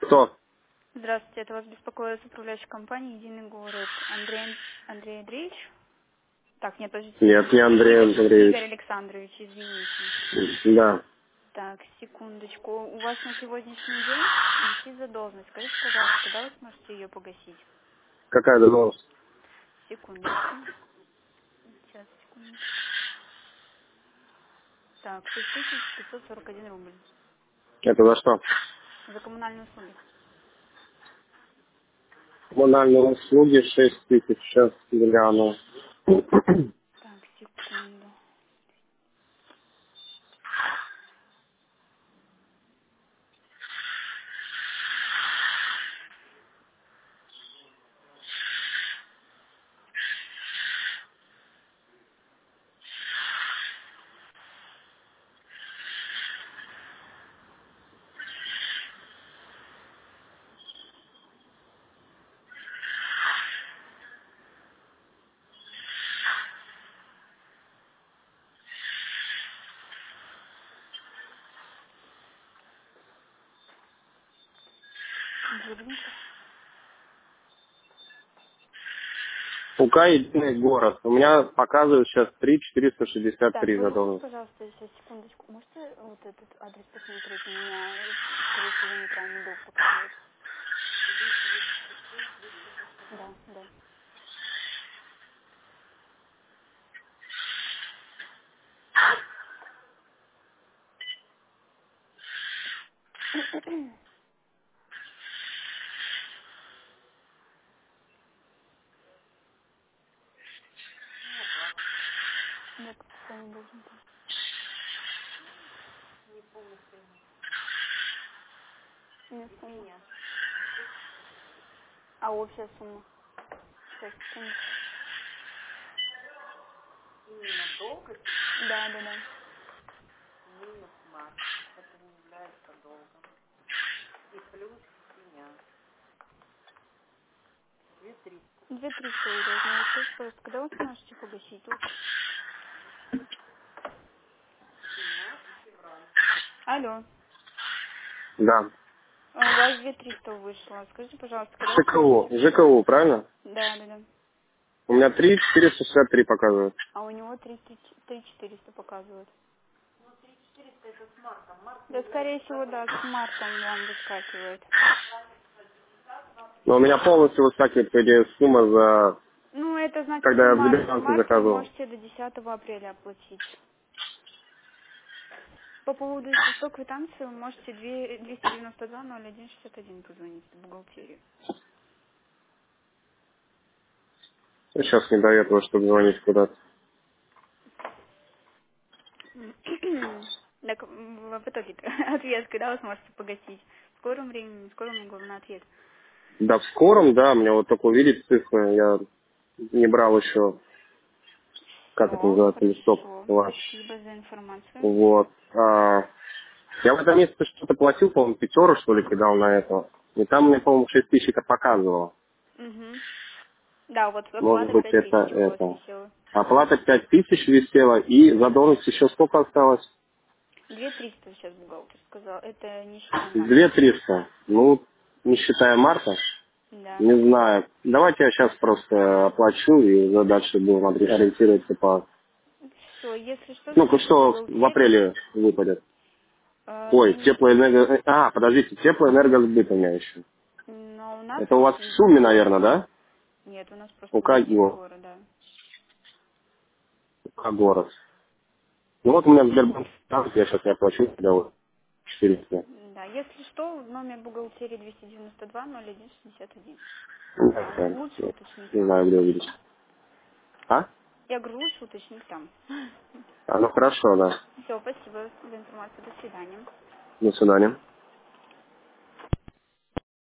Кто? Здравствуйте, это вас беспокоит управляющая компания «Единый город». Андрей Андреевич? Так, нет, подождите, Нет, не секундочку. Андрей Андреевич. Игорь Александрович, извините. Да. Так, секундочку. У вас на сегодняшний день висит задолженность. Скажите, пожалуйста, когда вы сможете ее погасить? Какая новость? Секундочку. Сейчас, секундочку. Так, 6541 рубль. Это за что? За коммунальные услуги. Коммунальные услуги 6000. Сейчас гляну. Так, секунду. Извините. УК «Единый город». У меня показывает сейчас Так, 3463 подождите, задолженность. пожалуйста, сейчас секундочку. Можете вот этот адрес посмотреть? У меня, скорее всего, неправильный долг показывает. Да, да. Я как специально должен быть. Не сумма. А общая сумма? Сейчас, секундочку. Да, да, да. 2300 вы должны. Скажите, пожалуйста, когда вы сможете погасить долг? Алло. Да. А у вас 2300 вышло. Скажите, пожалуйста, когда вы ЖКУ. сможете... ЖКУ, правильно? Да, да, да. У меня 3463 показывает. А у него 3400 показывает. Да, скорее всего, да, с мартом вам выскакивает. Но у меня полностью выскакивает, по идее, сумма за... Ну, это значит, Когда что я в в Сбербанке марте вы заказывал. можете до 10 апреля оплатить. По поводу, если что, квитанции, вы можете 292-01-61 позвонить в бухгалтерию. Сейчас не до этого, чтобы звонить куда-то. Так, в итоге ответ, когда вы сможете погасить? В скором времени, в скором, главный ответ. Да, в скором, да, мне вот только увидеть цифры, я не брал еще, как это Все, называется, листок хорошо. ваш. Спасибо за информацию. Вот. Я в этом месяце что-то платил, по-моему, 5, что ли, кидал на это. И там мне, по-моему, 6000 это показывало. Угу. Да, вот Может оплата быть, это 5000 у вас это. висела. Оплата 5000 висела, и задолженность еще сколько осталось? 2300 сейчас бухгалтер сказал. Это не считая марта. 2300. Ну, не считая марта, Да. не знаю. Давайте я сейчас просто оплачу, и уже дальше будем ориентироваться по... Все, если что, Ну, звоните в что в бухгалтерию. апреле выпадет. Ой, Ну, теплоэнерго... подождите, теплоэнергосбыт у меня еще. но у нас Это у вас в сумме, наверное, да? нет, у нас просто УК, на единый город, да. УК город. Ну вот у меня Сбербанк, я сейчас не оплачу, когда вот 400. Да, если что, номер бухгалтерии 292-01-61. Да, да, Лучше уточнить не там. знаю, где увидеть. А? Я говорю, лучше уточнить там. Ну хорошо, да. Все, спасибо за информацию. До свидания. До свидания.